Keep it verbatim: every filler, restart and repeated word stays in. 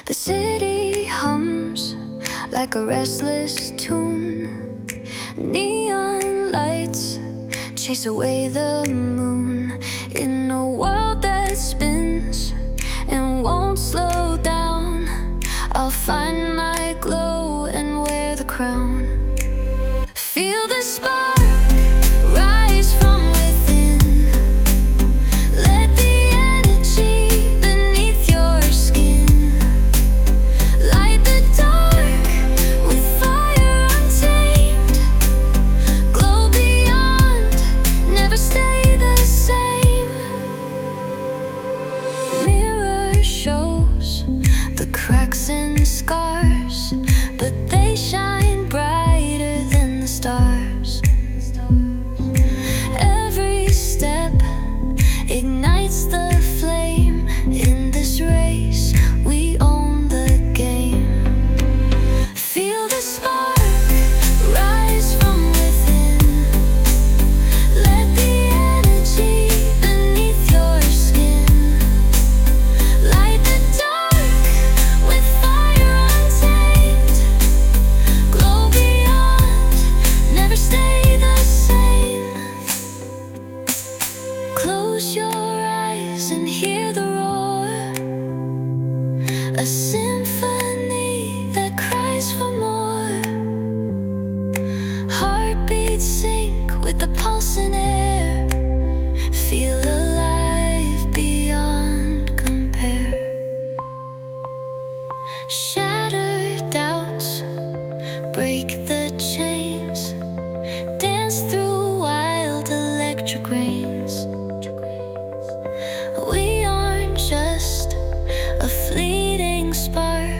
The city hums like a restless tune. Neon lights chase away the moon. In a world that spins and won't slow down, I'll find my glow and wear the crown. Feel the spark rise from within. Let the energy beneath your skin light the dark with fire untamed. Glow beyond, never stay the same. Mirror shows the cracks and scars, but they shine brighter than the stars. Every step ignites the flame. In this race, we own the game. Feel the spark rise from within. Let the energy beneath your skin light the dark with fire untamed. Glow beyond, never stay the same. Close your eyes and hear the roar, a symphony that cries for more. Heartbeats sync with the pulsing air. Feel alive beyond compare. Shatter doubts, break the chains, dance through wild electric rains. We aren't just a fleeting spark,